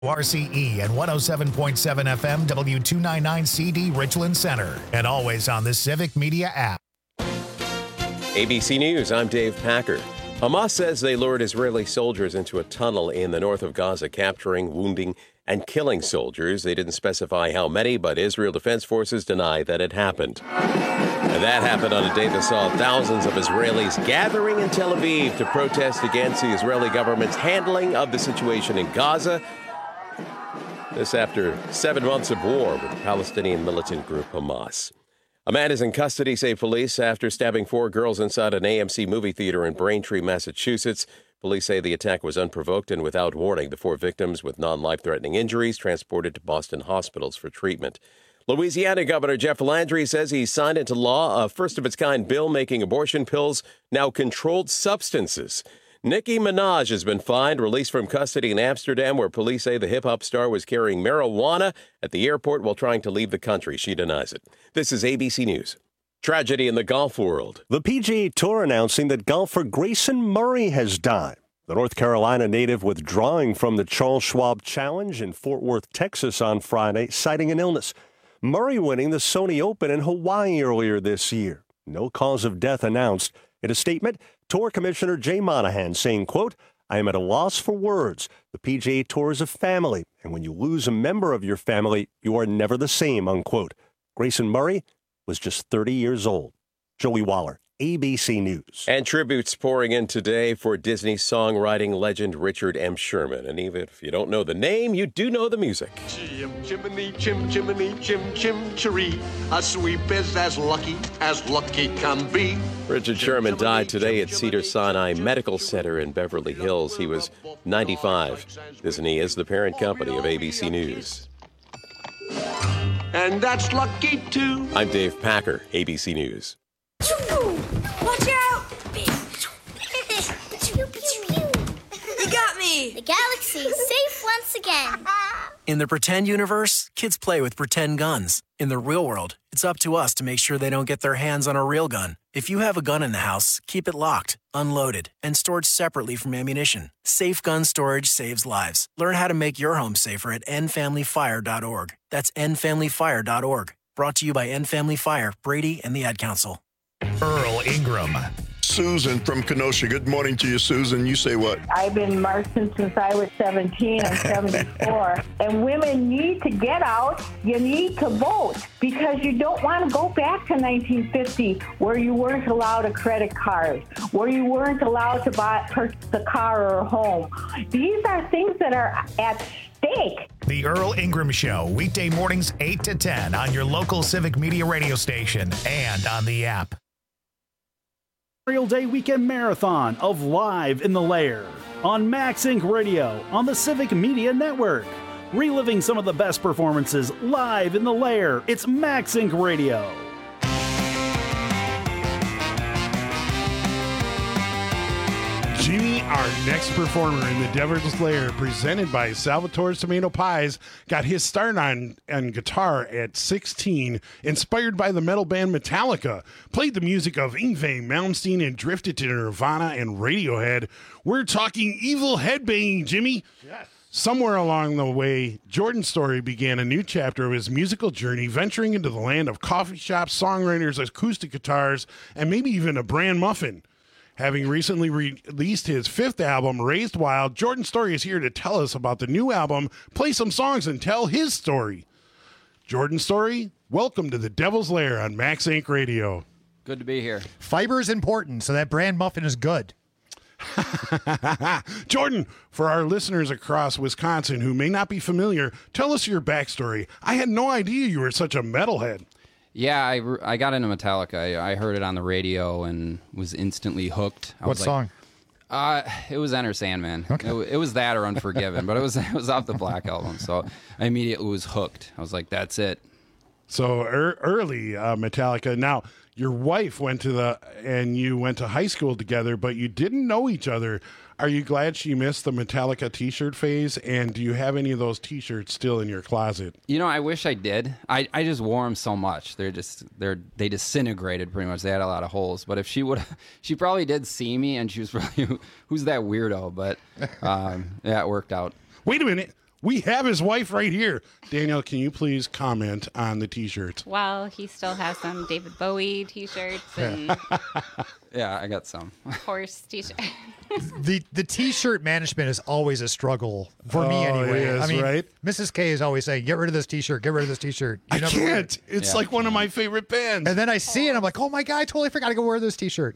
RCE and 107.7 FM W299CD Richland Center, and always on the Civic Media app. ABC News, I'm Dave Packer. Hamas says they lured Israeli soldiers into a tunnel in the north of Gaza, capturing, wounding, and killing soldiers. They didn't specify how many, but Israel Defense Forces deny that it happened. And that happened on a day that saw thousands of Israelis gathering in Tel Aviv to protest against the Israeli government's handling of the situation in Gaza. This after 7 months of war with the Palestinian militant group Hamas. A man is in custody, say police, after stabbing 4 girls inside an AMC movie theater in Braintree, Massachusetts. Police say the attack was unprovoked and without warning. The 4 victims with non-life-threatening injuries transported to Boston hospitals for treatment. Louisiana Governor Jeff Landry says he signed into law a first-of-its-kind bill making abortion pills now controlled substances. Nicki Minaj has been fined, released from custody in Amsterdam, where police say the hip-hop star was carrying marijuana at the airport while trying to leave the country. She denies it. This is ABC News. Tragedy in the golf world. The PGA Tour announcing that golfer Grayson Murray has died. The North Carolina native withdrawing from the Charles Schwab Challenge in Fort Worth, Texas on Friday, citing an illness. Murray winning the Sony Open in Hawaii earlier this year. No cause of death announced. In a statement, Tour Commissioner Jay Monahan saying, quote, "I am at a loss for words. The PGA Tour is a family, and when you lose a member of your family, you are never the same," unquote. Grayson Murray was just 30 years old. Joey Waller, ABC News. And tributes pouring in today for Disney songwriting legend Richard M. Sherman. And even if you don't know the name, you do know the music. Chim, chimney, chim, chimney, chim, chim, chiree. A sweep is as lucky can be. Richard Sherman died today at Cedars-Sinai Medical Center in Beverly Hills. He was 95. Disney is the parent company of ABC News. And that's lucky too. I'm Dave Packer, ABC News. Watch out! You got me! The galaxy is safe once again. In the pretend universe, kids play with pretend guns. In the real world, it's up to us to make sure they don't get their hands on a real gun. If you have a gun in the house, keep it locked, unloaded, and stored separately from ammunition. Safe gun storage saves lives. Learn how to make your home safer at endfamilyfire.org. That's endfamilyfire.org. Brought to you by End Family Fire, Brady, and the Ad Council. Earl Ingram. Susan from Kenosha. Good morning to you, Susan. You say what? I've been marching since I was 17. I'm 74. And women need to get out. You need to vote because you don't want to go back to 1950 where you weren't allowed a credit card, where you weren't allowed to purchase a car or a home. These are things that are at stake. The Earl Ingram Show, weekday mornings 8 to 10 on your local Civic Media radio station and on the app. Memorial Day Weekend Marathon of Live in the Lair on Max Inc. Radio on the Civic Media Network. Reliving some of the best performances live in the Lair. It's Max Inc. Radio. Jimmy, our next performer in the Devil's Lair, presented by Salvatore's Tomato Pies, got his start on guitar at 16, inspired by the metal band Metallica, played the music of Yngwie Malmsteen, and drifted to Nirvana and Radiohead. We're talking evil headbanging, Jimmy. Yes. Somewhere along the way, Jordan Story began a new chapter of his musical journey, venturing into the land of coffee shops, songwriters, acoustic guitars, and maybe even a bran muffin. Having recently released his 5th album, Raised Wild, Jordan Story is here to tell us about the new album, play some songs, and tell his story. Jordan Story, welcome to the Devil's Lair on Max Inc. Radio. Good to be here. Fiber is important, so that bran muffin is good. Jordan, for our listeners across Wisconsin who may not be familiar, tell us your backstory. I had no idea you were such a metalhead. Yeah, I got into Metallica. I heard it on the radio and was instantly hooked. What song? It was Enter Sandman. Okay. It was that or Unforgiven, but it was off the Black Album. So I immediately was hooked. I was like, that's it. So early Metallica. Now, your wife went and you went to high school together, but you didn't know each other. Are you glad she missed the Metallica t-shirt phase? And do you have any of those t-shirts still in your closet? You know, I wish I did. I just wore them so much. They disintegrated pretty much. They had a lot of holes. But if she probably did see me and she was probably, who's that weirdo? But yeah, it worked out. Wait a minute. We have his wife right here. Danielle, can you please comment on the T-shirt? Well, he still has some David Bowie T-shirts and Yeah, I got some. horse T-shirts. The T-shirt management is always a struggle for me anyway. it is, right? Mrs. K is always saying, "Get rid of this T-shirt. Get rid of this T-shirt." I can't. It's like one of my favorite bands. And then I see it, I'm like, "Oh my god, I totally forgot to go wear this T-shirt."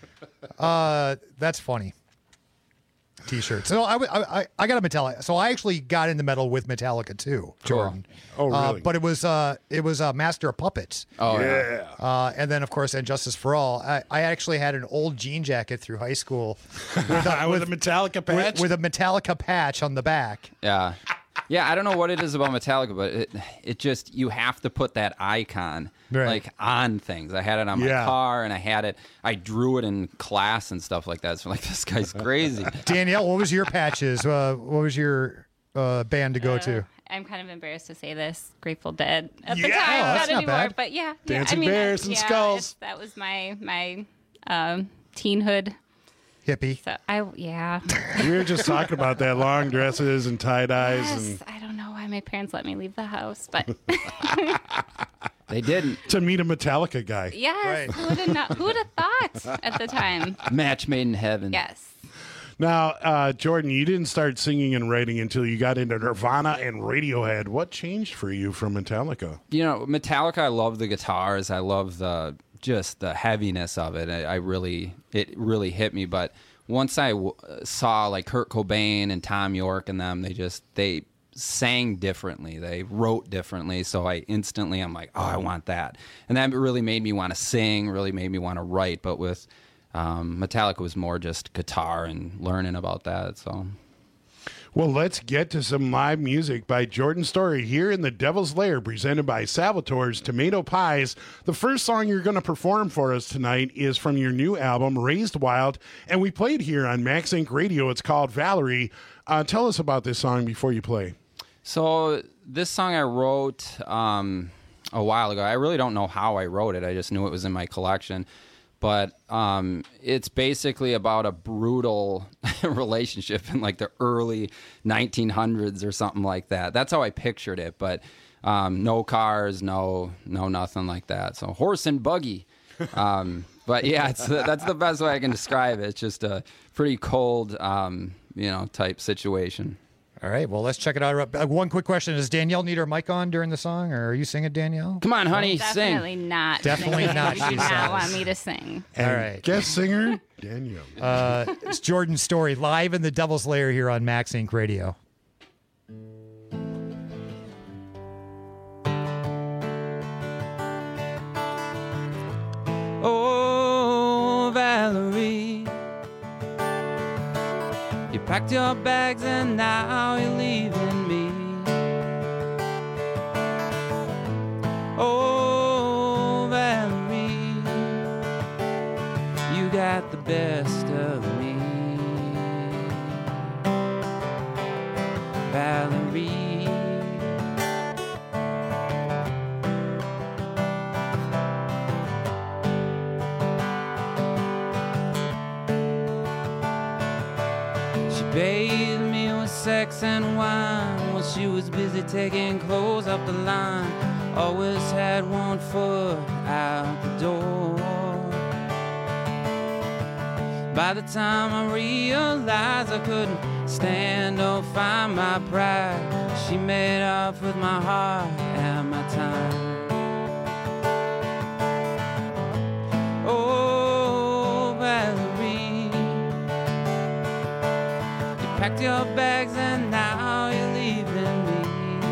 That's funny. T-shirt. So I got a Metallica. So I actually got into metal with Metallica too, Jordan. Oh, really? But it was Master of Puppets. Oh yeah. And then of course And Justice for All. I actually had an old jean jacket through high school with a Metallica patch. With a Metallica patch on the back. Yeah. Yeah, I don't know what it is about Metallica, but it just, you have to put that icon like on things. I had it on my car, and I drew it in class and stuff like that. So like, this guy's crazy. Danielle, what was your patches? What was your band to go to? I'm kind of embarrassed to say this. Grateful Dead at the time, that's not not anymore. bad. But yeah, Dancing Bears and Skulls. That was my teenhood. Hippie. So We were just talking about that, long dresses and tie-dyes. Yes, and I don't know why my parents let me leave the house, but They didn't. To meet a Metallica guy. yes, who would have thought at the time? Match made in heaven. Yes. Now, Jordan, you didn't start singing and writing until you got into Nirvana and Radiohead. What changed for you from Metallica? You know, Metallica, I love the guitars. I love just the heaviness of it. It really hit me. But once I saw like Kurt Cobain and Tom York and them, they sang differently. They wrote differently. So I'm like, oh, I want that. And that really made me want to sing, really made me want to write. But with Metallica was more just guitar and learning about that. So. Well, let's get to some live music by Jordan Story here in the Devil's Lair, presented by Salvatore's Tomato Pies. The first song you're going to perform for us tonight is from your new album, Raised Wild, and we played here on Max Inc. Radio. It's called Valerie. Tell us about this song before you play. So this song I wrote a while ago. I really don't know how I wrote it. I just knew it was in my collection. But it's basically about a brutal relationship in like the early 1900s or something like that. That's how I pictured it. But no cars, no nothing like that. So horse and buggy. But yeah, that's the best way I can describe it. It's just a pretty cold, type situation. All right, well, let's check it out. One quick question. Does Danielle need her mic on during the song, or are you singing, Danielle? Come on, honey, sing. Definitely not. Definitely singing. not, You she do not says. want me to sing. All right. Guest singer, Danielle. It's Jordan Story, live in the Devil's Lair here on Max Inc. Radio. Oh, Valerie, you packed your bags and now you're leaving me. Oh, Valerie, you got the best of me. Valerie, bathed me with sex and wine while she was busy taking clothes up the line. Always had one foot out the door. By the time I realized I couldn't stand or find my pride, she made off with my heart and my time. Oh, Valerie, packed your bags and now you're leaving me.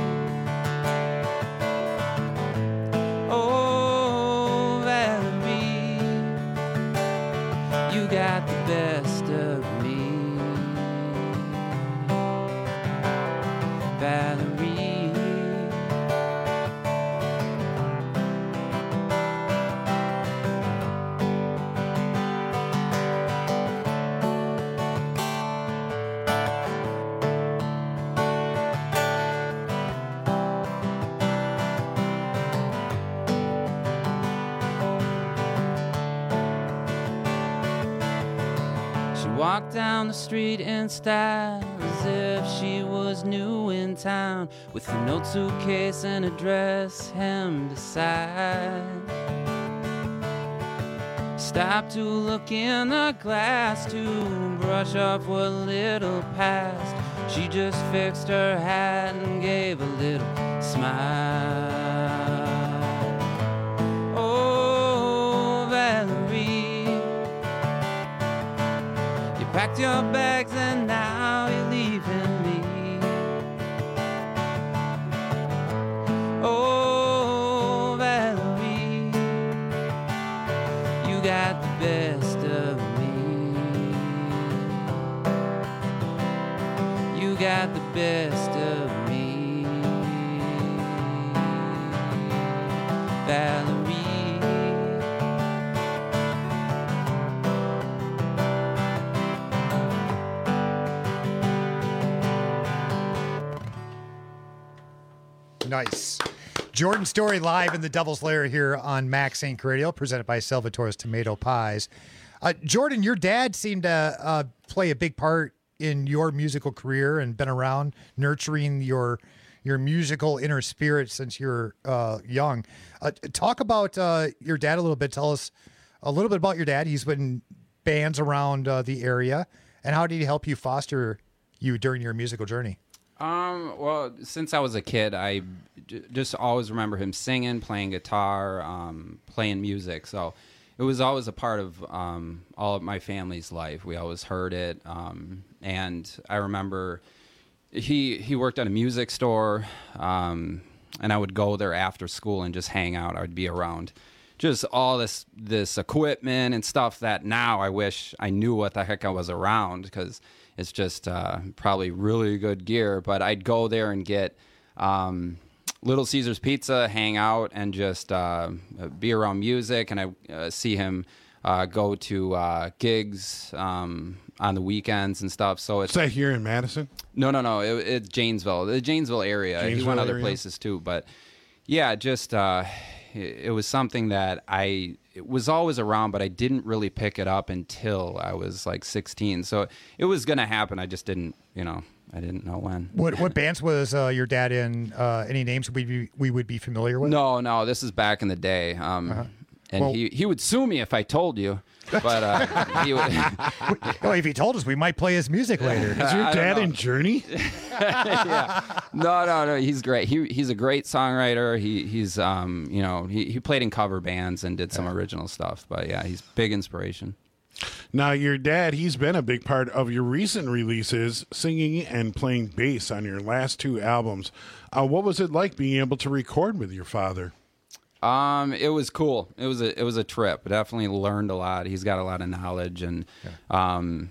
Oh, Valerie, you got the best of me. Valerie. Walked down the street in style as as if she was new in town, with a note suitcase and a dress hemmed aside. Stopped to look in the glass to brush off what little passed. She just fixed her hat and gave a little smile. Oh, Valerie, you packed your bags and now you're leaving me. Oh, Valerie, you got the best of me. You got the best of me, Valerie. Nice. Jordan Story live in the Devil's Lair here on Max Inc. Radio, presented by Salvatore's Tomato Pies. Jordan, your dad seemed to play a big part in your musical career and been around nurturing your musical inner spirit since you're young. Talk about your dad a little bit. Tell us a little bit about your dad. He's been in bands around the area. And how did he help you foster you during your musical journey? Well, since I was a kid, I just always remember him singing, playing guitar, playing music. So it was always a part of all of my family's life. We always heard it. And I remember he worked at a music store, and I would go there after school and just hang out. I would be around just all this equipment and stuff that now I wish I knew what the heck I was around, because it's just probably really good gear. But I'd go there and get Little Caesars Pizza, hang out, and just be around music. And I see him go to gigs on the weekends and stuff. So it's Is that here in Madison? No. It's Janesville, the Janesville area. He went other places too, but yeah, just it was something that it was always around, but I didn't really pick it up until I was like 16. So it was gonna happen. I just didn't, I didn't know when. What bands was your dad in? Any names we would be familiar with? No. This is back in the day. And he would sue me if I told you. But he would. Well, if he told us, we might play his music later. Is your dad in Journey? Yeah. No. He's great. He's a great songwriter. He's he played in cover bands and did some original stuff. But yeah, he's big inspiration. Now, your dad, he's been a big part of your recent releases, singing and playing bass on your last two albums. What was it like being able to record with your father? It was cool. It was a trip. Definitely learned a lot. He's got a lot of knowledge, and I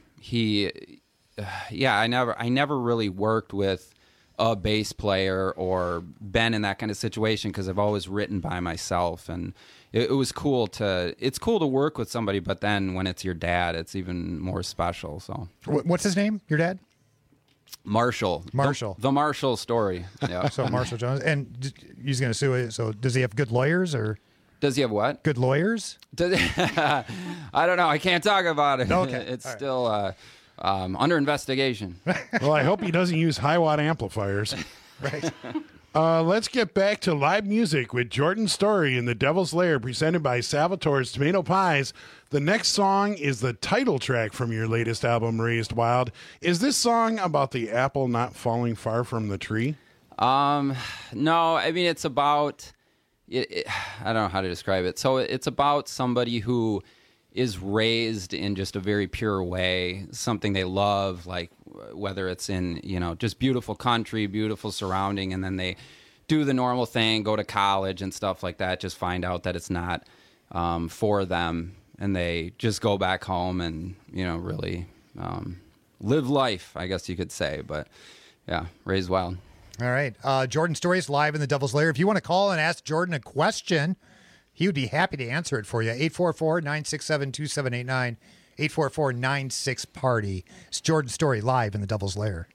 never really worked with a bass player or been in that kind of situation, because I've always written by myself, and it was cool it's cool to work with somebody, but then when it's your dad, it's even more special. So what's his name? Your dad? Marshall. The Marshall story. Yeah. So Marshall Jones, and he's going to sue it. So does he have good lawyers, or does he have what? Good lawyers? I don't know. I can't talk about it. Okay. It's all still under investigation. Well, I hope he doesn't use high-watt amplifiers. Right. Let's get back to live music with Jordan Story in the Devil's Lair, presented by Salvatore's Tomato Pies. The next song is the title track from your latest album, Raised Wild. Is this song about the apple not falling far from the tree? No, I mean, it's about I don't know how to describe it. So it's about somebody who is raised in just a very pure way, something they love, like whether it's in, just beautiful country, beautiful surrounding, and then they do the normal thing, go to college and stuff like that, just find out that it's not for them, and they just go back home and, really live life, I guess you could say. But yeah, Raised Wild. All right. Jordan Story is live in the Devil's Lair. If you want to call and ask Jordan a question, he would be happy to answer it for you. 844-967-2789, 844-96-PARTY. It's Jordan Story live in the Devil's Lair.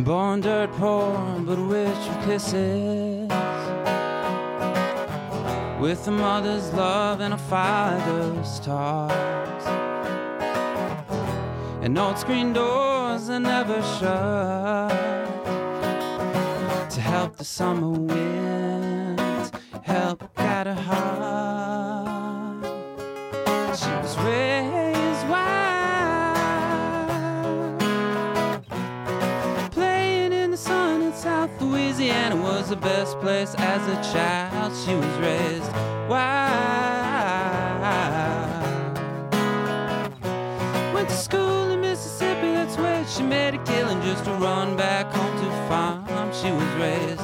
Born dirt poor, but rich with kisses, with a mother's love and a father's talks, and old screen doors that never shut, to help the summer winds help guide her heart. She was raised wild, playing in the sun in South Louisiana was the best place as a child. She was raised wild. Went to school in Mississippi, that's where she made a killing just to run back home to farm. She was raised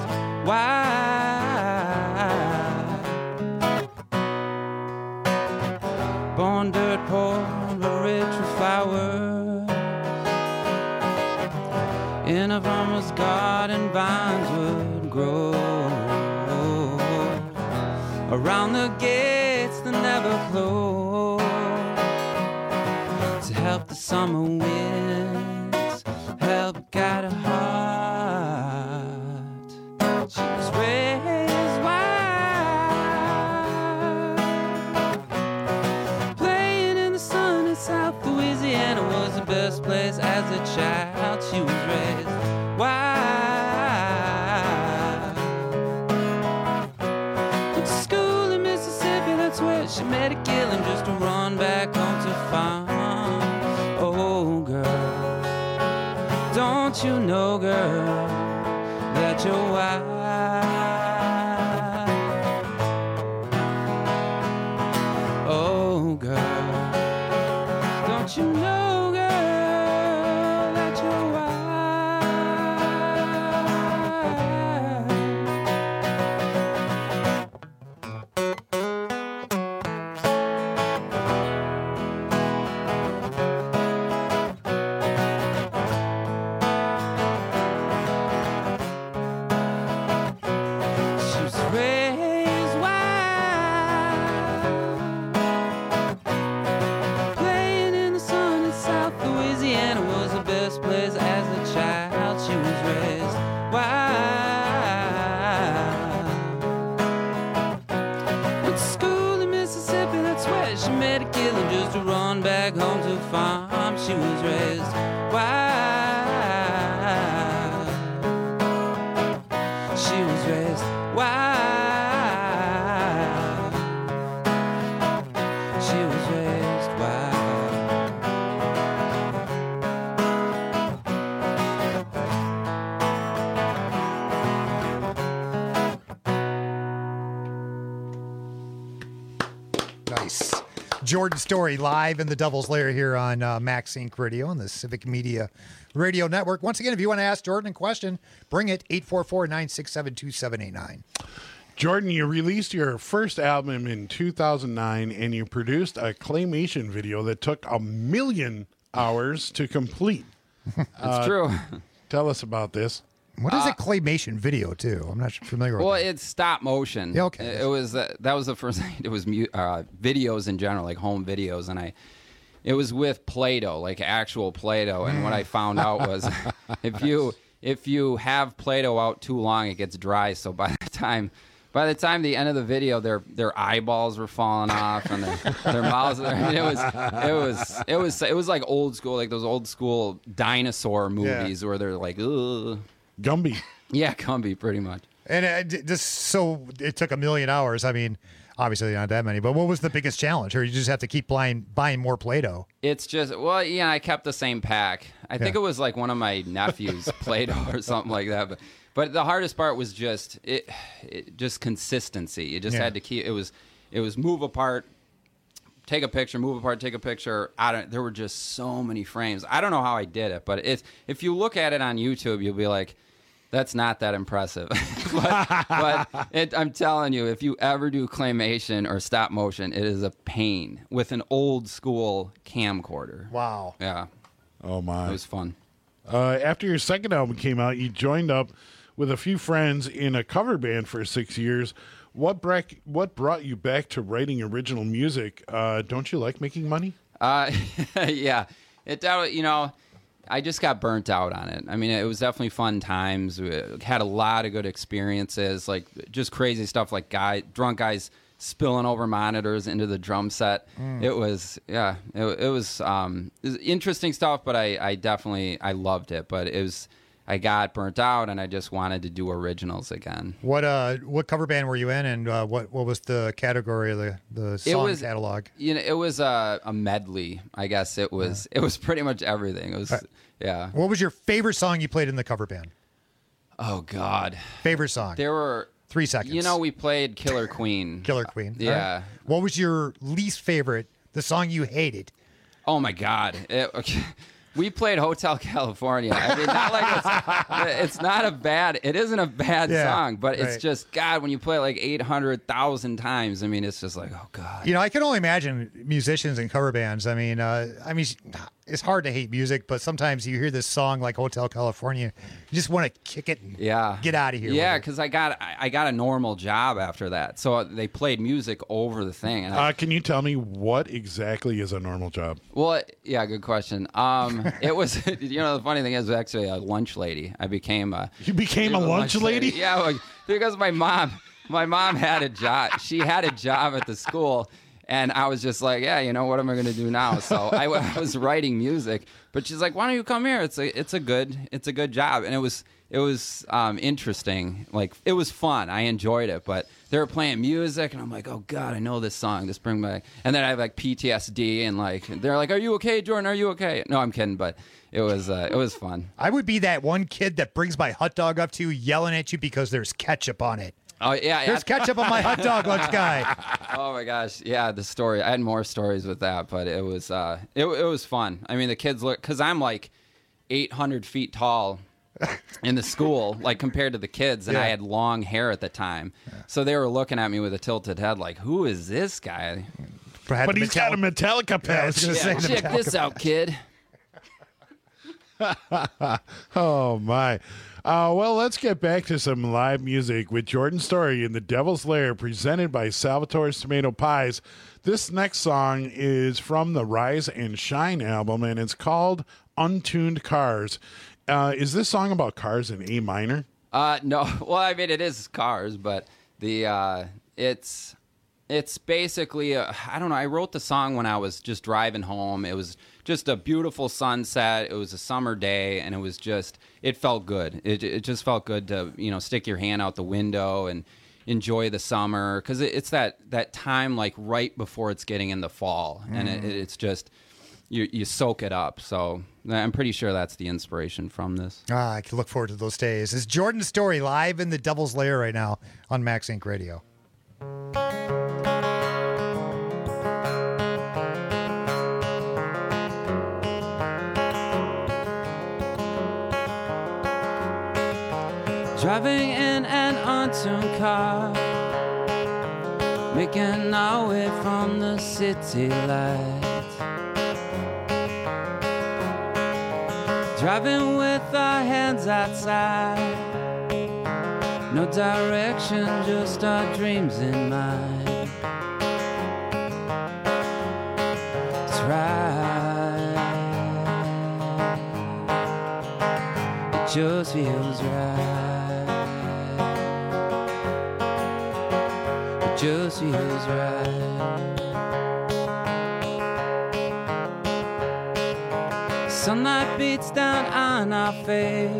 wild, born dirt poor but rich with flowers. In a farmer's garden vines would grow, around the gates that never close, to help the summer winds help guide her heart. She was raised wild, playing in the sun in South Louisiana was the best place as a child. She was raised wild. Went to school in Mississippi, that's where she made a killing just to run back home to farm. Oh girl, don't you know, girl, that you're wild? Oh girl, don't you know, girl, that you're wild? She was raised wild, playing in the sun in South Louisiana was the best place as a child. She was raised wild. Went to school in Mississippi, that's where she made a killing just to run back home to farm. She was raised wild. She was raised wild. She was raised wild. Nice. Jordan Story live in the Devil's Lair here on Max Inc. Radio on the Civic Media Radio Network. Once again, if you want to ask Jordan a question, bring it 844-967-2789. Jordan, you released your first album in 2009, and you produced a claymation video that took 1 million hours to complete. That's true. Tell us about this. What is a claymation video, too? I'm not familiar with Well, that. it's stop motion. Yeah, okay. It was that was the first thing. It was videos in general, like home videos, and it was with Play-Doh, like actual Play-Doh. And what I found out was, if you have Play-Doh out too long, it gets dry. So by the time the end of the video, their eyeballs were falling off and their mouths. I mean, it was like old school, like those old school dinosaur movies where they're like, ugh. Gumby. Yeah, Gumby, pretty much. And so it took 1 million hours. I mean, obviously not that many, but what was the biggest challenge? Or you just have to keep buying more Play-Doh? It's just, well, yeah, I kept the same pack. I think it was like one of my nephews' Play-Doh or something like that. But the hardest part was just just consistency. You just had to keep. It was move apart, take a picture, move apart, take a picture. There were just so many frames. I don't know how I did it, but if you look at it on YouTube, you'll be like, that's not that impressive. but I'm telling you, if you ever do claymation or stop motion, it is a pain with an old school camcorder. Wow. Yeah. Oh, my. It was fun. After your second album came out, you joined up with a few friends in a cover band for 6 years. What brought you back to writing original music? Don't you like making money? Yeah. I just got burnt out on it. I mean, it was definitely fun times. We had a lot of good experiences, like just crazy stuff, like drunk guys spilling over monitors into the drum set. It was interesting stuff, but I loved it. But I got burnt out, and I just wanted to do originals again. What cover band were you in, and what was the category of the song catalog? It was a medley. I guess it was pretty much everything. It was yeah. What was your favorite song you played in the cover band? Oh God, favorite song. There were 3 seconds. We played Killer Queen. Killer Queen. Yeah. Right. What was your least favorite? The song you hated? Oh my God. We played Hotel California. I mean, not like it isn't a bad song, but it's just, God, when you play it like 800,000 times, I mean, it's just like, oh God. I can only imagine musicians and cover bands. I mean, it's hard to hate music, but sometimes you hear this song like Hotel California, you just want to kick it and get out of here. Yeah, because I got a normal job after that. So they played music over the thing. And can you tell me what exactly is a normal job? Well, yeah, good question. It was, the funny thing is, actually a lunch lady. You became a lunch lady? Yeah, because my mom had a job. She had a job at the school. And I was just like, yeah, what am I going to do now? So I was writing music, but she's like, why don't you come here? It's a good job. And it was interesting. Like, it was fun. I enjoyed it, but they were playing music and I'm like, oh God, I know this song. Just bring back. And then I have like PTSD and like, they're like, are you okay, Jordan? Are you okay? No, I'm kidding. But it was fun. I would be that one kid that brings my hot dog up to you, yelling at you because there's ketchup on it. Oh yeah, there's ketchup on my hot dog, lunch guy. Oh my gosh, yeah, the story. I had more stories with that, but it was fun. I mean, the kids look, because I'm like 800 feet tall in the school, like compared to the kids, and I had long hair at the time, so they were looking at me with a tilted head, like, who is this guy? But he's got a Metallica patch. Check this out, kid. Oh my. Well, let's get back to some live music with Jordan Story in the Devil's Lair, presented by Salvatore's Tomato Pies. This next song is from the Rise and Shine album, and it's called Untuned Cars. Is this song about cars in A minor? No. Well, I mean, it is cars, but it's basically, I don't know, I wrote the song when I was just driving home. It was just a beautiful sunset. It was a summer day, and it felt good. It just felt good to, stick your hand out the window and enjoy the summer, because it's that time like right before it's getting in the fall, and it's just, you soak it up. So I'm pretty sure that's the inspiration from this. I can look forward to those days. It's Jordan Story live in the Devil's Lair right now on Max Inc. Radio. Driving in an untuned car, making our way from the city lights. Driving with our hands outside, no direction, just our dreams in mind. It's right, it just feels right. Just feels right. Sunlight beats down on our face.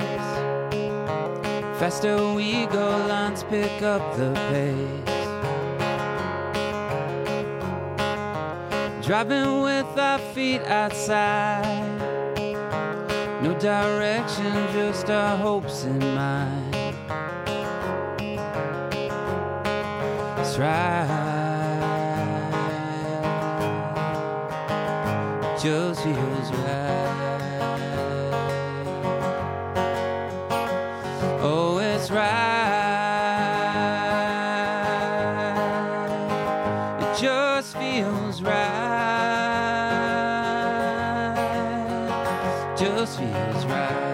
Faster we go, lines pick up the pace. Driving with our feet outside, no direction, just our hopes in mind. It's right, just feels right. Oh, it's right, it just feels right, just feels right.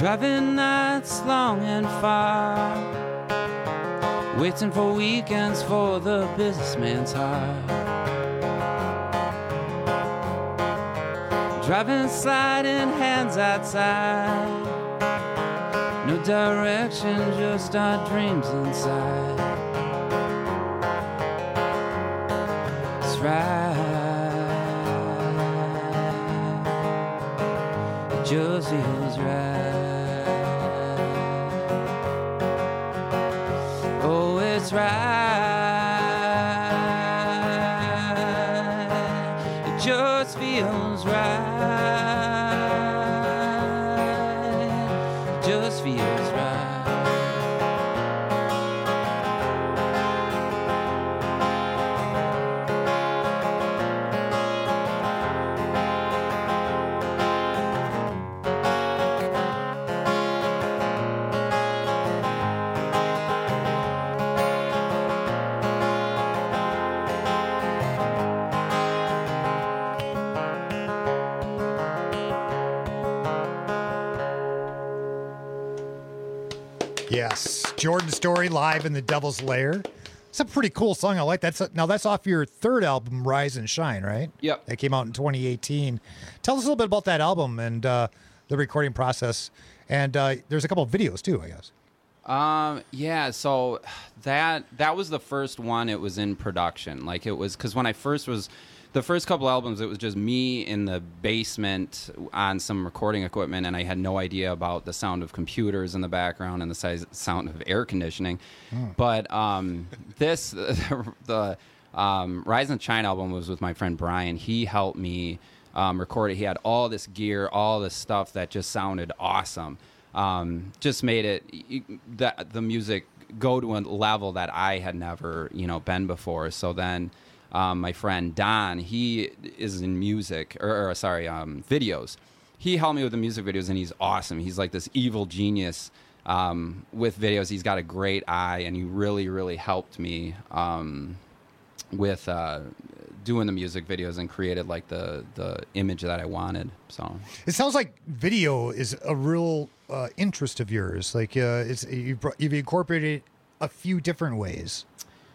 Driving nights long and far, waiting for weekends for the businessman's heart. Driving, sliding hands outside, no direction, just our dreams inside. It's right, it just feels right. Oh, it's right, it just feels right. Just feels right. Yes, Jordan Story live in the Devil's Lair. It's a pretty cool song. I like that. Now that's off your third album, Rise and Shine, right? Yep. That came out in 2018. Tell us a little bit about that album and the recording process. And there's a couple of videos too, I guess. Yeah, so that was the first one. It was in production. Like it was, because when I first was, the first couple albums, it was just me in the basement on some recording equipment, and I had no idea about the sound of computers in the background and the sound of air conditioning. But the Rise and Shine album was with my friend Brian. He helped me record it. He had all this gear, all this stuff that just sounded awesome. Just made it the music go to a level that I had never been before. So then my friend Don, he is in music videos. He helped me with the music videos, and he's awesome. He's like this evil genius with videos. He's got a great eye, and he really, really helped me with doing the music videos and created like the image that I wanted. So it sounds like video is a real interest of yours. Like you've incorporated it a few different ways.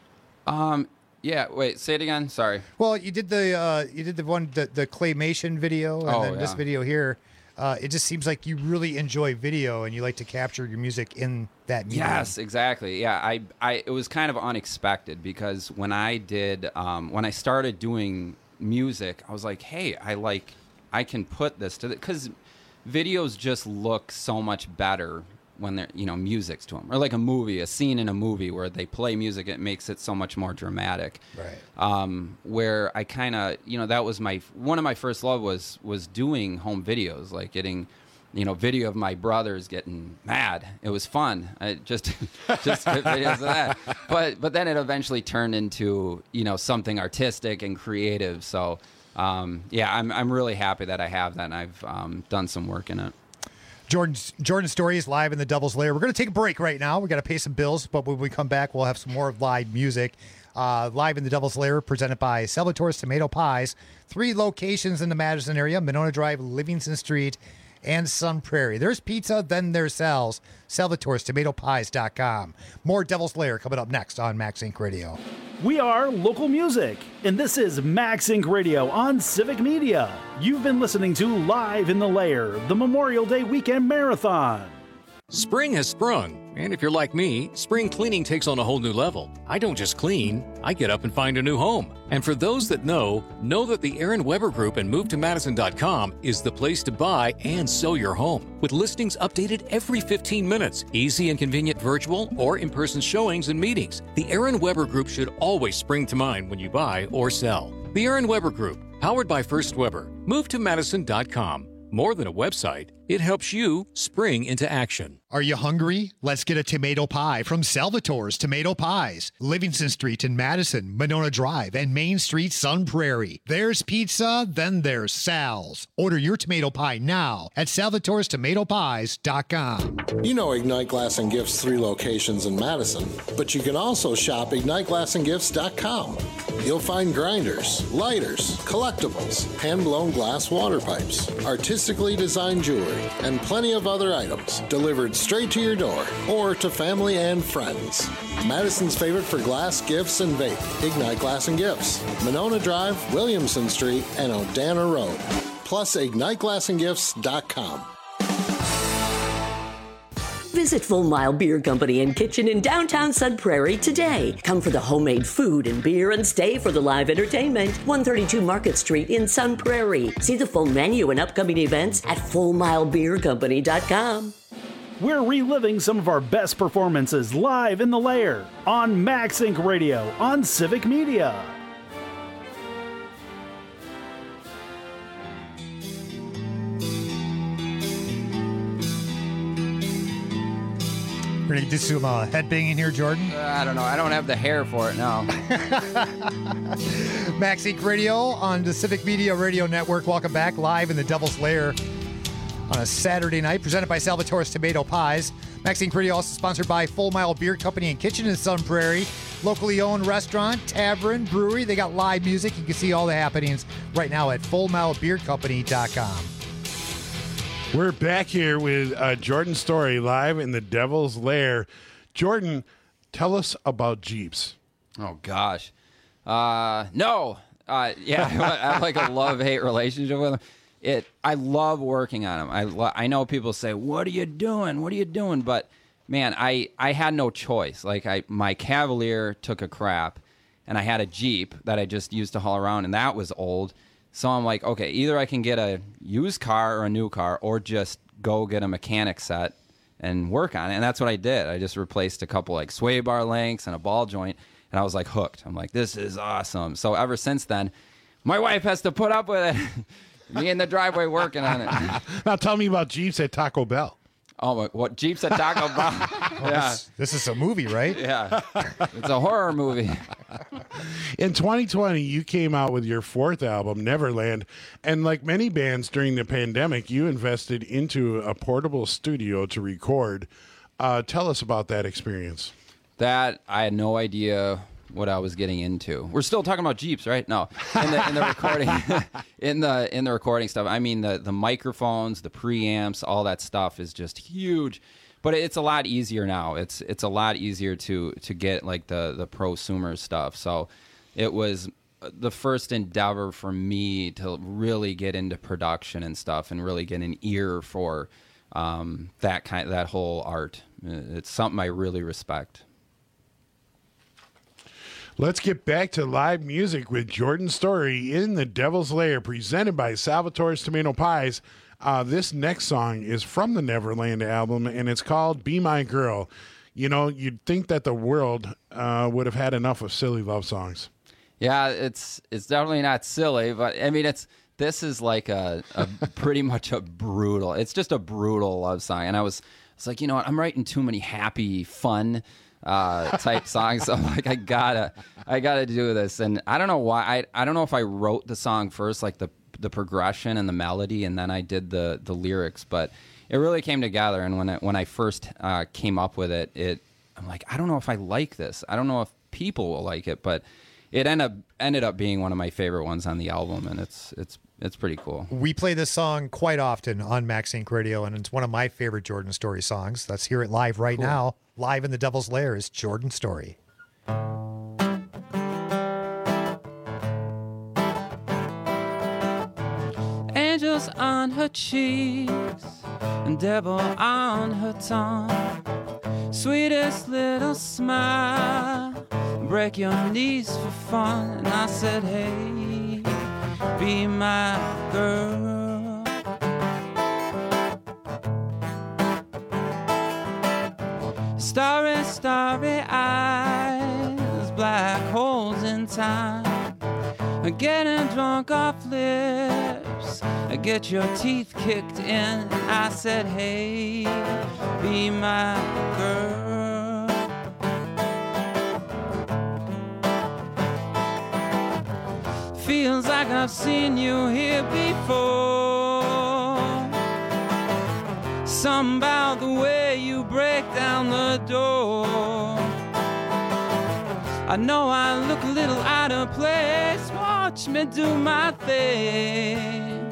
Yeah. Wait. Say it again. Sorry. Well, you did the one the claymation video, and then this video here. It just seems like you really enjoy video, and you like to capture your music in that medium. Yes, exactly. Yeah, it was kind of unexpected, because when I started doing music, I was like, hey, I can put this to because videos just look so much better when they're music's to them, or like a scene in a movie where they play music, it makes it so much more dramatic. Right. Where I kind of that was one of my first love was doing home videos, like getting video of my brothers getting mad. It was fun. I just videos of that. But then it eventually turned into something artistic and creative. So yeah, I'm really happy that I have that, and I've done some work in it. Jordan Story is live in the Devil's Lair. We're going to take a break right now. We've got to pay some bills, but when we come back, we'll have some more live music. Live in the Devil's Lair, presented by Salvatore's Tomato Pies. 3 locations in the Madison area: Monona Drive, Livingston Street, and Sun Prairie. There's pizza, then there's sales. Salvatore'sTomatoPies.com. More Devil's Lair coming up next on Max Inc. Radio. We are local music, and this is Max Inc. Radio on Civic Media. You've been listening to Live in the Lair, the Memorial Day Weekend Marathon. Spring has sprung, and if you're like me, spring cleaning takes on a whole new level. I don't just clean, I get up and find a new home. And for those that know that the Aaron Weber Group and MoveToMadison.com is the place to buy and sell your home. With listings updated every 15 minutes, easy and convenient virtual or in-person showings and meetings, the Aaron Weber Group should always spring to mind when you buy or sell. The Aaron Weber Group, powered by First Weber. MoveToMadison.com. More than a website, it helps you spring into action. Are you hungry? Let's get a tomato pie from Salvatore's Tomato Pies. Livingston Street in Madison, Monona Drive, and Main Street, Sun Prairie. There's pizza, then there's Sal's. Order your tomato pie now at salvatorestomatopies.com. You know Ignite Glass and Gifts 3 locations in Madison, but you can also shop IgniteGlassandGifts.com. You'll find grinders, lighters, collectibles, hand-blown glass water pipes, artistically designed jewelry, and plenty of other items delivered straight to your door or to family and friends. Madison's favorite for glass, gifts, and vape. Ignite Glass and Gifts. Monona Drive, Williamson Street, and Odana Road. Plus IgniteGlassandGifts.com. Visit Full Mile Beer Company and Kitchen in downtown Sun Prairie today. Come for the homemade food and beer and stay for the live entertainment. 132 Market Street in Sun Prairie. See the full menu and upcoming events at FullMileBeerCompany.com. We're reliving some of our best performances live in the lair on Max Inc. Radio on Civic Media. We're going to do some headbanging here, Jordan. I don't know. I don't have the hair for it now. Max Inc. Radio on the Civic Media Radio Network. Welcome back live in the Devil's Lair on a Saturday night, presented by Salvatore's Tomato Pies. Max Inc. Radio also sponsored by Full Mile Beer Company and Kitchen in Sun Prairie. Locally owned restaurant, tavern, brewery. They got live music. You can see all the happenings right now at FullMileBeerCompany.com. We're back here with Jordan Story live in the Devil's Lair. Jordan, tell us about Jeeps. Oh, gosh. No. I have like a love-hate relationship with them. I love working on them. I know people say, what are you doing? What are you doing? But, man, I had no choice. Like, my Cavalier took a crap, and I had a Jeep that I just used to haul around, and that was old. So I'm like, okay, either I can get a used car or a new car, or just go get a mechanic set and work on it. And that's what I did. I just replaced a couple like sway bar links and a ball joint, and I was like hooked. I'm like, this is awesome. So ever since then, my wife has to put up with it. Me in the driveway working on it. Now tell me about Jeeps at Taco Bell. Oh, what Jeeps at Taco Bell? Yeah. This is a movie, right? Yeah. It's a horror movie. In 2020, you came out with your fourth album, Neverland. And like many bands during the pandemic, you invested into a portable studio to record. Tell us about that experience. That, I had no idea what I was getting into. We're still talking about Jeeps, right? No, in the recording, in the recording stuff. I mean, the microphones, the preamps, all that stuff is just huge. But it's a lot easier now. It's a lot easier to get like the prosumer stuff. So it was the first endeavor for me to really get into production and stuff, and really get an ear for that whole art. It's something I really respect. Let's get back to live music with Jordan Story in the Devil's Lair, presented by Salvatore's Tomato Pies. This next song is from the Neverland album, and it's called Be My Girl. You know, you'd think that the world would have had enough of silly love songs. Yeah, it's definitely not silly, but I mean, this is like a pretty much a brutal. It's just a brutal love song, and I was like, you know what, I'm writing too many happy, fun type songs. So I'm like, I gotta do this. And I don't know why. I don't know if I wrote the song first, like the progression and the melody, and then I did the lyrics. But it really came together. And when I first came up with it, I'm like, I don't know if I like this. I don't know if people will like it. But it ended up being one of my favorite ones on the album, and it's pretty cool. We play this song quite often on Max Inc. Radio, and it's one of my favorite Jordan Story songs. Let's hear it live right now. Live in the Devil's Lair is Jordan Story. Angels on her cheeks and devil on her tongue. Sweetest little smile, break your knees for fun. And I said, hey, be my girl. Starry, starry eyes, black holes in time. getting drunk off lips, get your teeth kicked in. I said, hey, be my girl. Feels like I've seen you here before. Something about the way you break down the door. I know I look a little out of place. Watch me do my thing.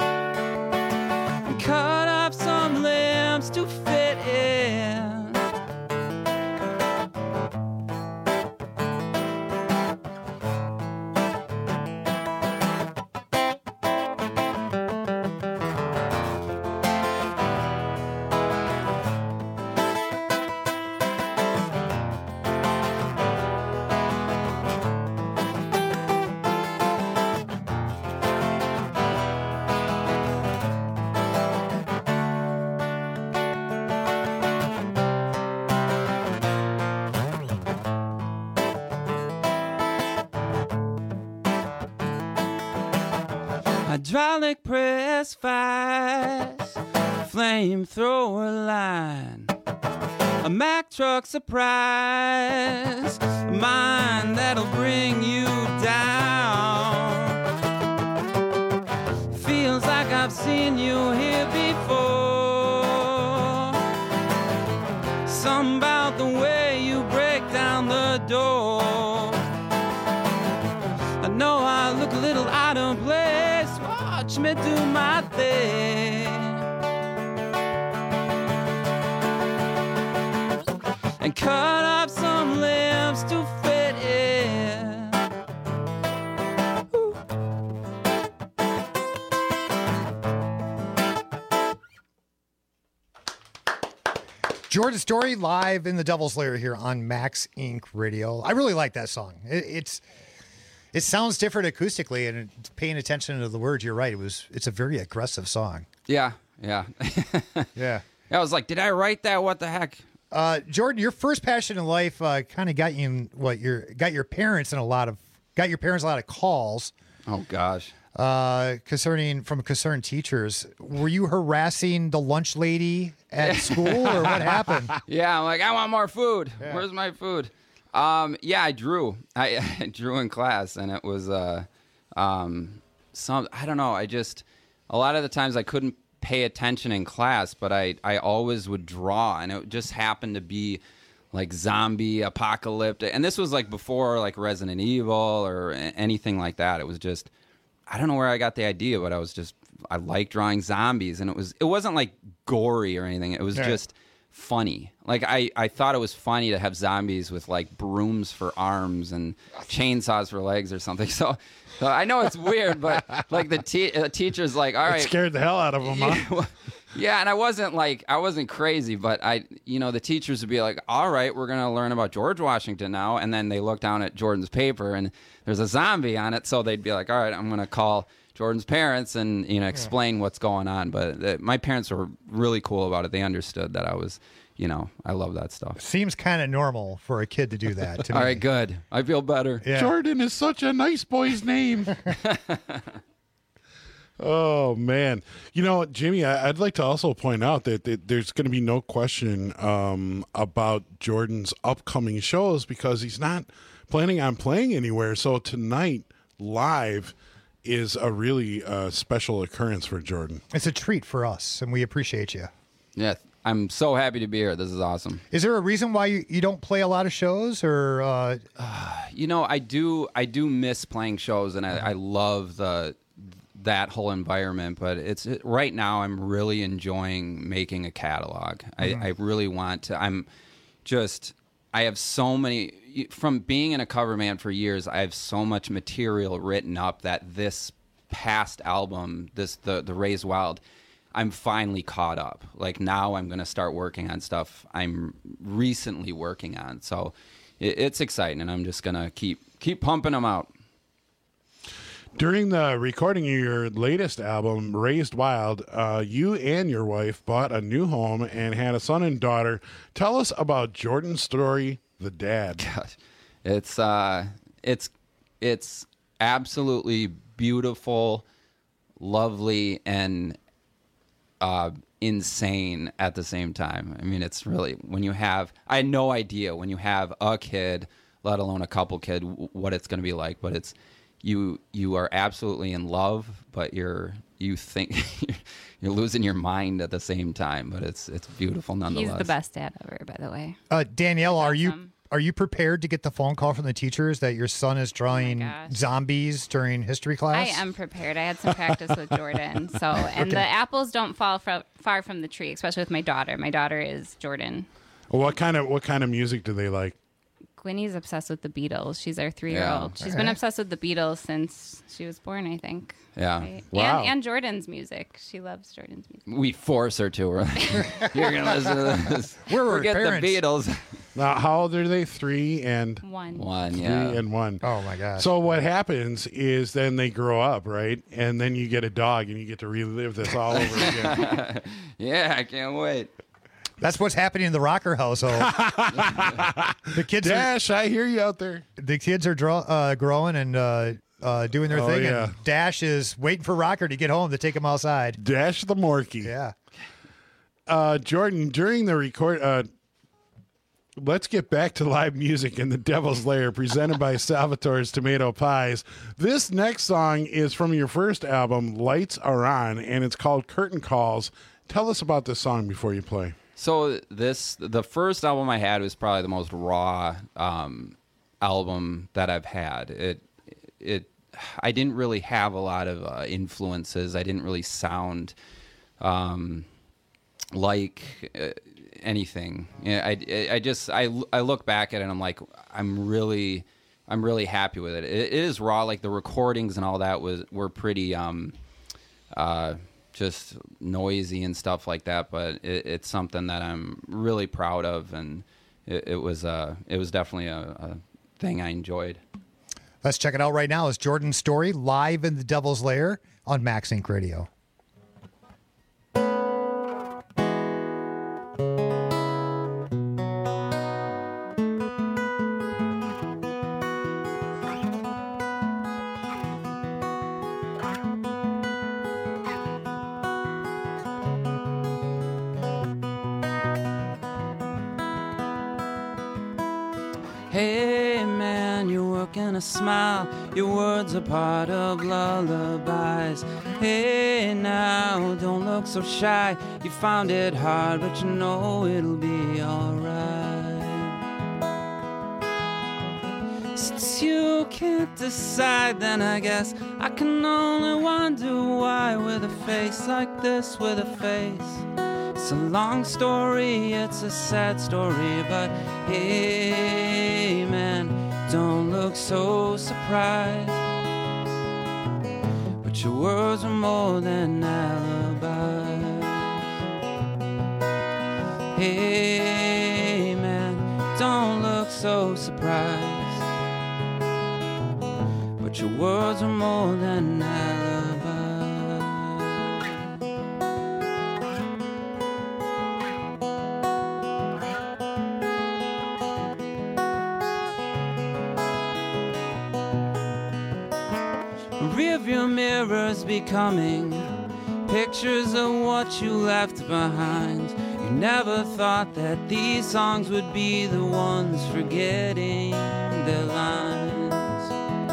Cut off some limbs to fit in. Hydraulic press fast, flamethrower line, a Mack truck surprise, a mind that'll bring you down. Feels like I've seen you here before. Something about the way you break down the door. I know I look a little out of place. Watch me do my thing and cut off some limbs to fit in. Ooh. Jordan Story live in the Devil's Lair here on Max Inc. Radio. I really like that song. It sounds different acoustically, and paying attention to the words, you're right. It's a very aggressive song. Yeah. Yeah. I was like, did I write that? What the heck? Jordan, your first passion in life kind of got you got your parents a lot of calls. Oh gosh. From concerned teachers. Were you harassing the lunch lady at school, or what happened? Yeah, I'm like, I want more food. Yeah. Where's my food? Yeah, I drew. I drew in class, and it was I don't know. A lot of the times I couldn't pay attention in class, but I always would draw, and it just happened to be like zombie apocalyptic. And this was like before like Resident Evil or anything like that. It was just, I don't know where I got the idea, but I like drawing zombies, and it wasn't like gory or anything. It was just funny. Like I thought it was funny to have zombies with like brooms for arms and chainsaws for legs or something. So I know it's weird, but like the teacher's like, all right, it scared the hell out of them, huh? Yeah, and I wasn't crazy, but the teachers would be like, all right, we're gonna learn about George Washington now, and then they look down at Jordan's paper and there's a zombie on it, so they'd be like, all right, I'm gonna call Jordan's parents and explain what's going on. But my parents were really cool about it. They understood that I was, I love that stuff. Seems kind of normal for a kid to do that. To All me. right, good. I feel better. Yeah. Jordan is such a nice boy's name. Oh, man. Jimmy, I'd like to also point out that there's going to be no question about Jordan's upcoming shows because he's not planning on playing anywhere. So tonight, live, is a really special occurrence for Jordan. It's a treat for us, and we appreciate you. Yeah, I'm so happy to be here. This is awesome. Is there a reason why you don't play a lot of shows, or? I do miss playing shows, and I love that whole environment. But right now, I'm really enjoying making a catalog. I really want to. I have so many. From being in a cover band for years, I have so much material written up that this past album, the Raised Wild, I'm finally caught up. Like now I'm going to start working on stuff I'm recently working on. So it's exciting, and I'm just going to keep pumping them out. During the recording of your latest album, Raised Wild, you and your wife bought a new home and had a son and daughter. Tell us about Jordan Story, the dad. Gosh, it's absolutely beautiful, lovely, and insane at the same time. I mean, it's really, I had no idea when you have a kid, let alone a couple kid, what it's going to be like. But it's, you are absolutely in love, but you think you're losing your mind at the same time. But it's beautiful nonetheless. He's the best dad ever, by the way. Danielle, are you prepared to get the phone call from the teachers that your son is drawing zombies during history class? I am prepared. I had some practice with Jordan. And the apples don't fall far from the tree, especially with my daughter. My daughter is Jordan. What kind of music do they like? Gwynnie's obsessed with the Beatles. She's our 3-year-old. Yeah. She's been obsessed with the Beatles since she was born, I think. Yeah. Right? Wow. And Jordan's music. She loves Jordan's music. We force her to. We're like, you're going to listen to this. We're Forget parents. the Beatles. Now, how old are they? 3 and 1. 1, yeah. 3 and 1. Oh my gosh. So what happens is then they grow up, right? And then you get a dog and you get to relive this all over again. Yeah, I can't wait. That's what's happening in the Rocker household. The kids Dash, I hear you out there. The kids are growing and doing their thing. Yeah. And Dash is waiting for Rocker to get home to take him outside. Dash the Morkie. Yeah. Jordan, during the record, let's get back to live music in the Devil's Lair, presented by Salvatore's Tomato Pies. This next song is from your first album, Lights Are On, and it's called Curtain Calls. Tell us about this song before you play. So the first album I had was probably the most raw album that I've had. I didn't really have a lot of influences. I didn't really sound like anything. I look back at it and I'm like, I'm really happy with it. It is raw. Like the recordings and all that were pretty just noisy and stuff like that, but it's something that I'm really proud of, and it was definitely a thing I enjoyed. Let's check it out right now. It's Jordan's Story live in the Devil's Lair on Max Inc. Radio. Hey man, you're working a smile. Your words are part of lullabies. Hey now, don't look so shy. You found it hard, but you know it'll be alright. Since you can't decide, then I guess I can only wonder why. With a face like this, with a face. It's a long story, it's a sad story, but hey man, don't look so surprised. But your words are more than alibis. Hey man, don't look so surprised. But your words are more than alibis. Rearview mirrors becoming pictures of what you left behind. You never thought that these songs would be the ones forgetting their lines.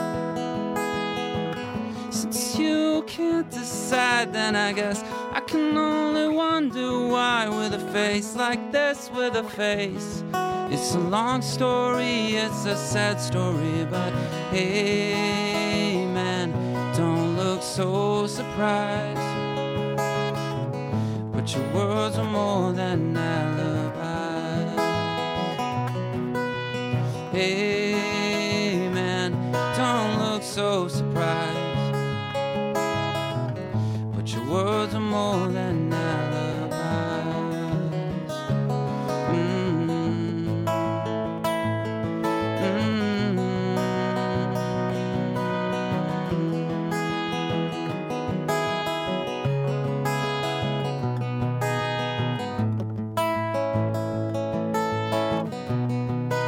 Since you can't decide, then I guess I can only wonder why. With a face like this, with a face. It's a long story, it's a sad story, but hey man, don't look so surprised. But your words are more than alibis. Hey man, don't look so surprised. But your words are more than alibis.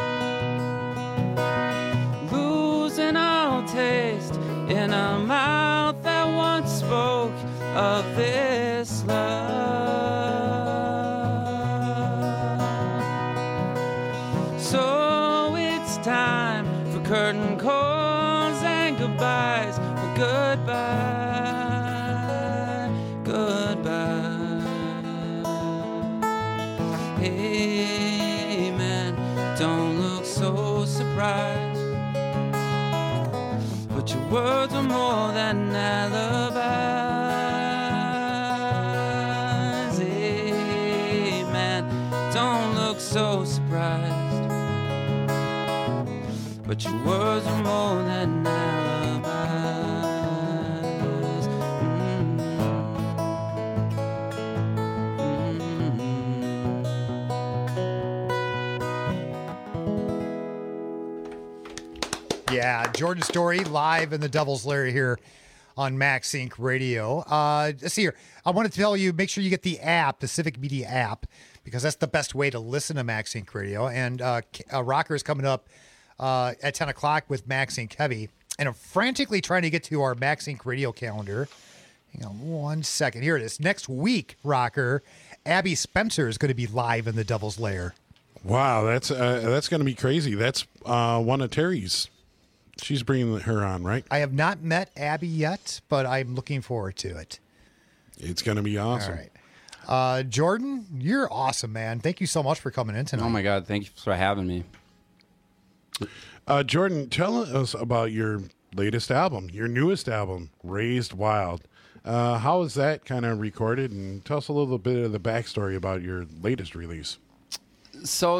Losing all taste in a mouth. of this love. So it's time for curtain calls and goodbyes. Well, goodbye, goodbye. Hey man, don't look so surprised. But your words are more than alibis. Hey man, don't look so surprised. But your words are more than alibis. Yeah, Jordan Story live in the Devil's Lair here on Max Inc. Radio. Let's see here. I want to tell you, make sure you get the app, the Civic Media app, because that's the best way to listen to Max Inc. Radio. And Rocker is coming up at 10 o'clock with Max Inc. Heavy. And I'm frantically trying to get to our Max Inc. Radio calendar. Hang on 1 second. Here it is. Next week, Rocker, Abby Spencer is going to be live in the Devil's Lair. Wow, that's going to be crazy. That's one of Terry's. She's bringing her on, right? I have not met Abby yet, but I'm looking forward to it. It's going to be awesome. All right. Jordan, you're awesome, man. Thank you so much for coming in tonight. Oh, my God. Thank you for having me. Jordan, tell us about your latest album, your newest album, Raised Wild. How is that kind of recorded? And tell us a little bit of the backstory about your latest release. So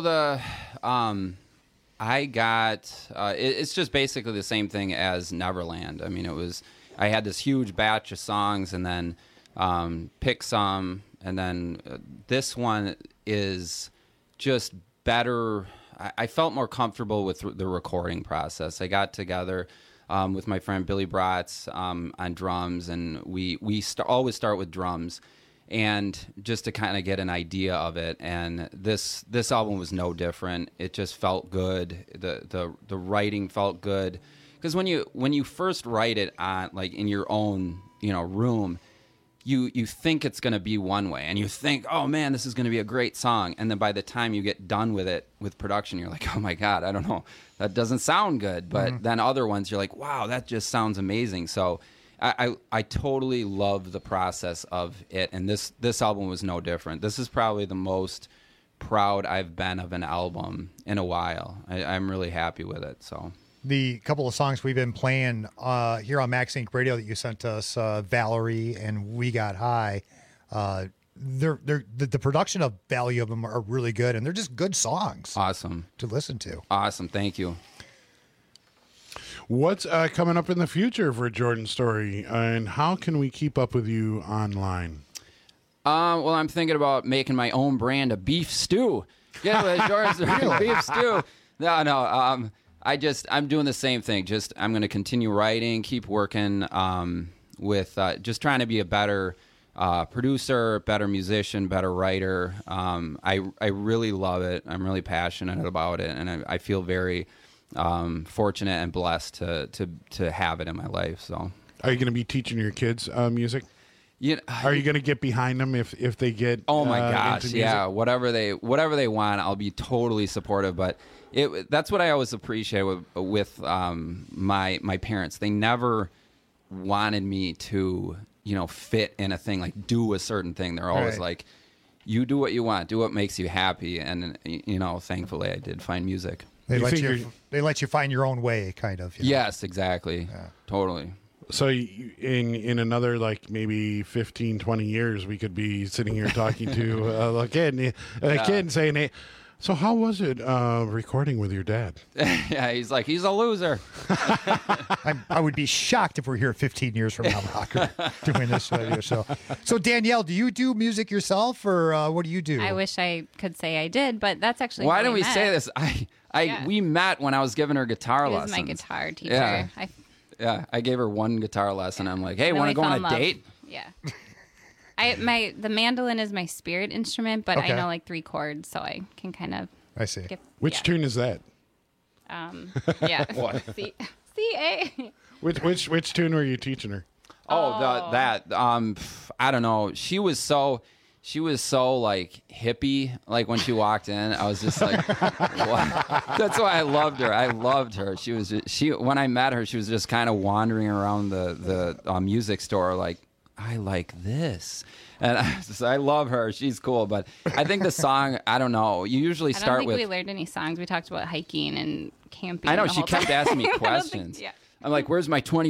I got, it's just basically the same thing as Neverland. I mean, I had this huge batch of songs and then pick some, and then this one is just better. I felt more comfortable with the recording process. I got together with my friend Billy Bratz on drums, and we always start with drums, and just to kind of get an idea of it. And this album was no different. It just felt good. The writing felt good, because when you first write it on, like, in your own room, you think it's going to be one way, and you think, oh man, this is going to be a great song, and then by the time you get done with it with production, you're like, oh my God, I don't know, that doesn't sound good. But then other ones, you're like, wow, that just sounds amazing. So I totally love the process of it, and this album was no different. This is probably the most proud I've been of an album in a while. I'm really happy with it. So the couple of songs we've been playing here on Max Inc. Radio that you sent us, Valerie and We Got High, the production of value of them are really good, and they're just good songs. Awesome to listen to. Awesome, thank you. What's coming up in the future for Jordan Story, and how can we keep up with you online? Well, I'm thinking about making my own brand of beef stew. Yeah, Jordan Story beef stew. No. I'm doing the same thing. I'm going to continue writing, keep working with just trying to be a better producer, better musician, better writer. I really love it. I'm really passionate about it, and I feel very fortunate and blessed to have it in my life. So, are you going to be teaching your kids music? Are you going to get behind them if they get? Oh my gosh, yeah. Whatever they want, I'll be totally supportive. But that's what I always appreciate with my parents. They never wanted me to fit in a thing, like do a certain thing. They're always like, you do what you want, do what makes you happy. And thankfully I did find music. They let you find your own way, kind of. Yes, exactly. Yeah. Totally. So in another, like, maybe 15, 20 years, we could be sitting here talking to a kid and saying, hey, so how was it recording with your dad? Yeah, he's a loser. I would be shocked if we're here 15 years from now, Rocker, doing this radio show. So, Danielle, do you do music yourself, or what do you do? I wish I could say I did, but that's actually why didn't we say this? We met when I was giving her guitar lessons. He was my guitar teacher. Yeah. I gave her one guitar lesson. I'm like, hey, want to go on a date? Yeah. The mandolin is my spirit instrument, but I know like 3 chords, so I can kind of. I see. Which tune is that? Yeah. What? C A. Which tune were you teaching her? I don't know. She was so like hippie. Like when she walked in, I was just like, what? That's why I loved her. I loved her. When I met her, she was just kind of wandering around the music store like, I like this. And I love her. She's cool. But I think the song, I don't know. You usually start I don't with. think we learned any songs. We talked about hiking and camping. I know. the She whole kept time. asking me I don't questions. think- yeah. I'm like, "Where's my $20?"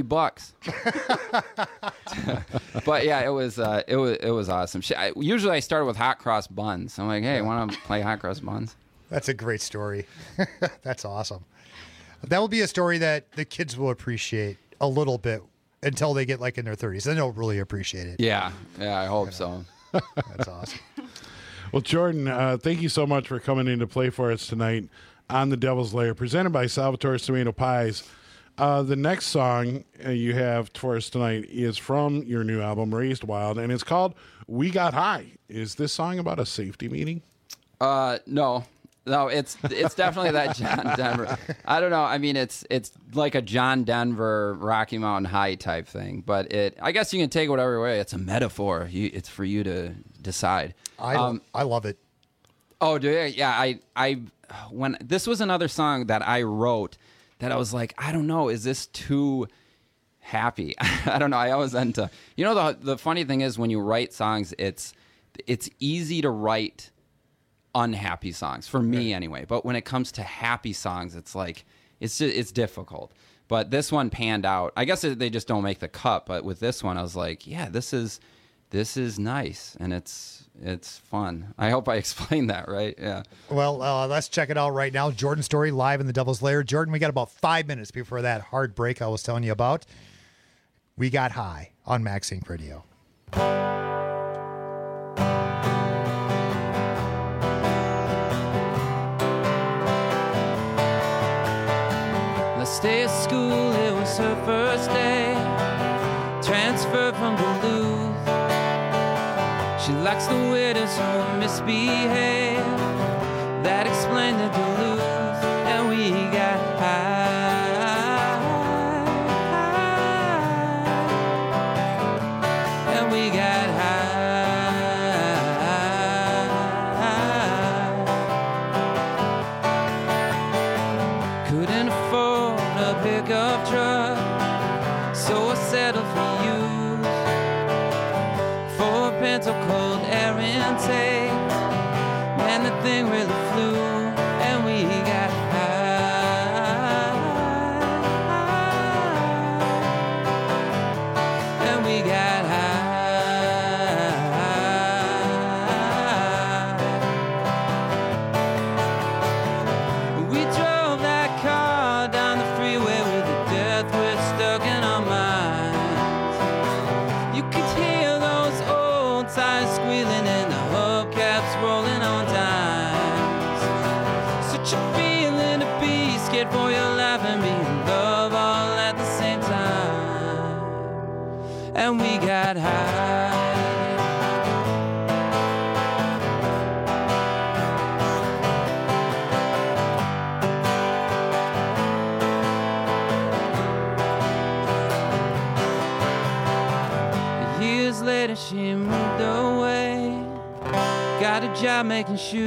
But yeah, it was awesome. Usually I started with hot cross buns. I'm like, "Hey, want to play hot cross buns?" That's a great story. That's awesome. That will be a story that the kids will appreciate a little bit until they get like in their 30s. Then they'll really appreciate it. Yeah, I hope so. That's awesome. Well, Jordan, thank you so much for coming in to play for us tonight on The Devil's Lair, presented by Salvatore's Tomato Pies. The next song you have for us tonight is from your new album, Raised Wild, and it's called We Got High. Is this song about a safety meeting? No, it's definitely that John Denver. I don't know. I mean, it's like a John Denver Rocky Mountain High type thing, but I guess you can take it whatever way. It's a metaphor. It's for you to decide. I love it. Oh, do you? Yeah, when this was another song that I wrote that I was like, I don't know, is this too happy? I don't know. I always end to, the funny thing is when you write songs, it's easy to write unhappy songs for me anyway. But when it comes to happy songs, it's like, it's difficult. But this one panned out. I guess they just don't make the cut. But with this one, I was like, yeah, this is nice. And it's fun. I hope I explained that right. Yeah. Well, let's check it out right now. Jordan's story live in the Devil's Lair. Jordan, we got about 5 minutes before that hard break I was telling you about. We Got High on MaxInc Radio. Last day of school, it was her first day. Transferred from Duluth. She likes the widows who misbehave. That explained the Duluth, and we got high. And we got high. Couldn't afford a pickup truck, so I settled for so cold air intake. Man, the thing really flew, and we got high. And we got high. We drove that car down the freeway with the death wish stuck in our minds. You could hear those old tires squealing and the hubcaps rolling on dimes. Such a feeling to be scared for your life and be in love all at the same time. And we got high. Years later she moved away, got a job making shoes.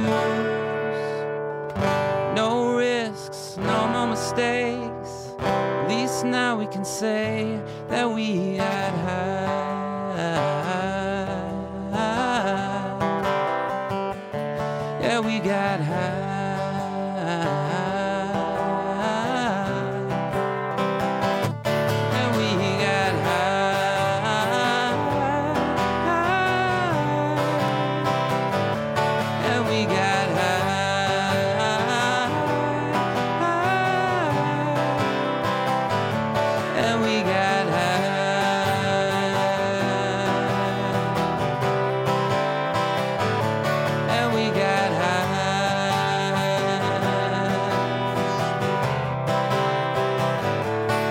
No risks, no more mistakes. At least now we can say that we got high. Yeah, we got high. And we got high. And we got high. And we got high. And we got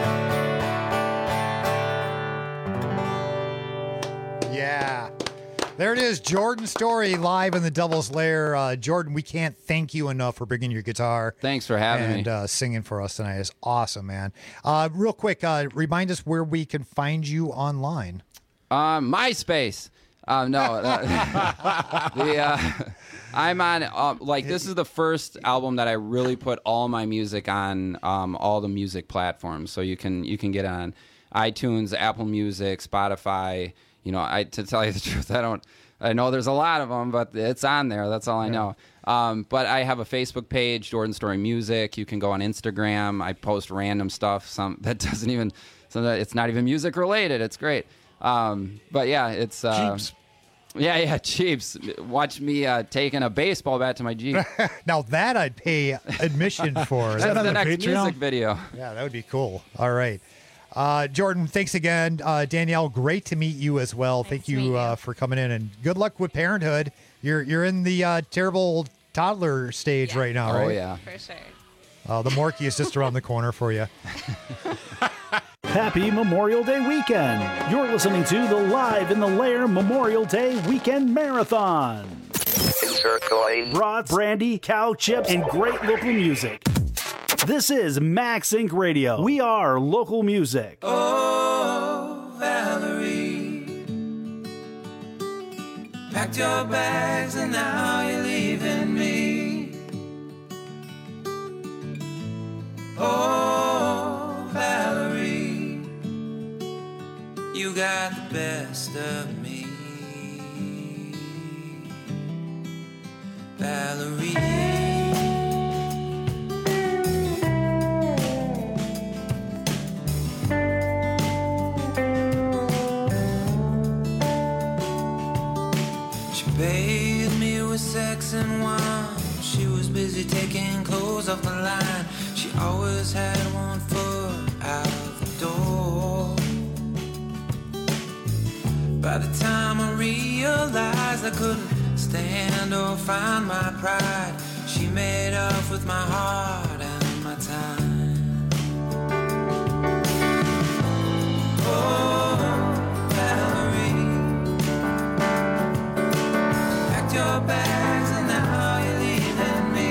Yeah. There it is, Jordan Story live in the Devil's Lair. Jordan, we can't thank you enough for bringing your guitar. Thanks for having me. And singing for us tonight. It's awesome, man. Real quick, remind us where we can find you online. MySpace. No. I'm on, this is the first album that I really put all my music on all the music platforms. So you can get on iTunes, Apple Music, Spotify. To tell you the truth, I know there's a lot of them, but it's on there. That's all I know. But I have a Facebook page, Jordan Story Music. You can go on Instagram. I post random stuff. It's not even music related. It's great. But yeah, it's Jeeps. Yeah, Jeeps. Watch me taking a baseball bat to my Jeep. Now that I'd pay admission for. That's the next music video. Yeah, that would be cool. All right. Jordan, thanks again. Danielle, great to meet you as well. Thank you for coming in, and good luck with parenthood. You're in the terrible toddler stage right now, right? Oh, yeah. For sure. The Morky is just around the corner for you. Happy Memorial Day weekend. You're listening to the Live in the Lair Memorial Day Weekend Marathon. Insert coin. Broad brandy, cow chips, and great local music. This is Max Inc. Radio. We are local music. Oh, Valerie, packed your bags and now you're leaving me. Oh, Valerie, you got the best of me. Valerie. Bathed me with sex and wine. She was busy taking clothes off the line. She always had one foot out of the door. By the time I realized I couldn't stand or find my pride, she made off with my heart and my time. Oh, Valerie, your bags and now you're leaving me.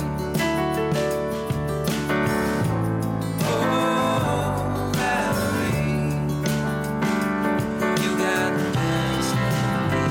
Oh, Valerie, you got the best of me.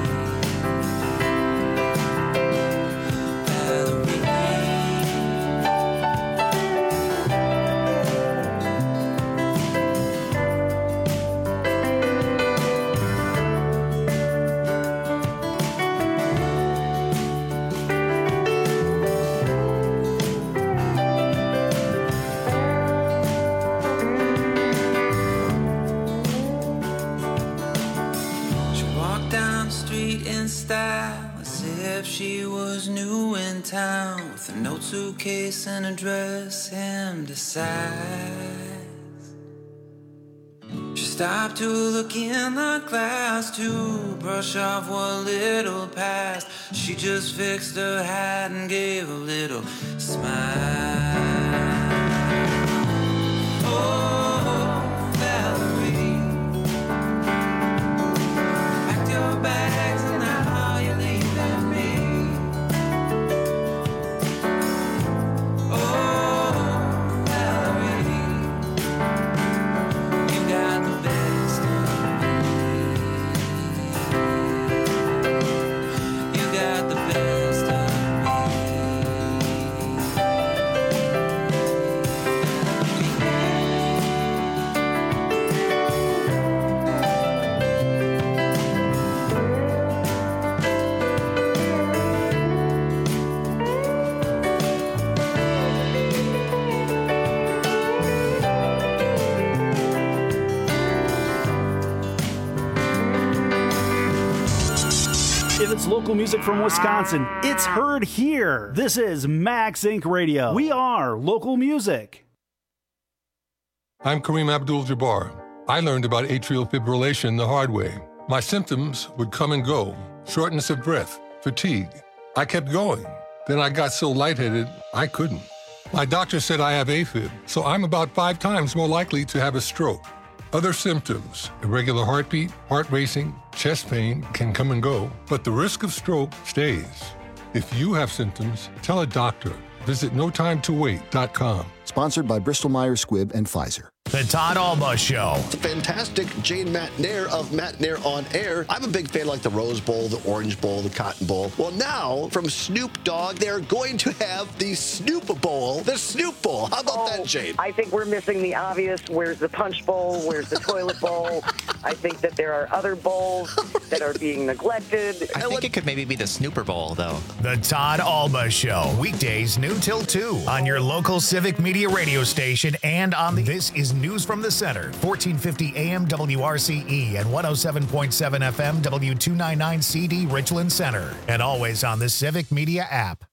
She was new in town with an old suitcase and a dress him to size. She stopped to look in the glass to brush off what little passed. She just fixed her hat and gave a little smile. Oh, Valerie, packed your bags and now you're leaving me. If it's local music from Wisconsin, it's heard here. This is Max Inc. Radio. We are local music. I'm Kareem Abdul-Jabbar. I learned about atrial fibrillation the hard way. My symptoms would come and go: shortness of breath, fatigue. I kept going. Then I got so lightheaded, I couldn't. My doctor said I have AFib, so I'm about 5 times more likely to have a stroke. Other symptoms, irregular heartbeat, heart racing, chest pain can come and go, but the risk of stroke stays. If you have symptoms, tell a doctor. Visit NoTimeToWait.com. Sponsored by Bristol-Myers Squibb and Pfizer. The Todd Alba Show. The fantastic Jane McNair of McNair on Air. I'm a big fan like the Rose Bowl, the Orange Bowl, the Cotton Bowl. Well, now, from Snoop Dogg, they're going to have the Snoop Bowl, the Snoop Bowl. How about that, Jane? I think we're missing the obvious. Where's the Punch Bowl? Where's the Toilet Bowl? I think that there are other bowls that are being neglected. I think it could maybe be the Snooper Bowl, though. The Todd Alba Show. Weekdays, noon till 2 on your local Civic Media radio station and on the This is News from the Center, 1450 AM WRCE and 107.7 FM W299 CD Richland Center. And always on the Civic Media app.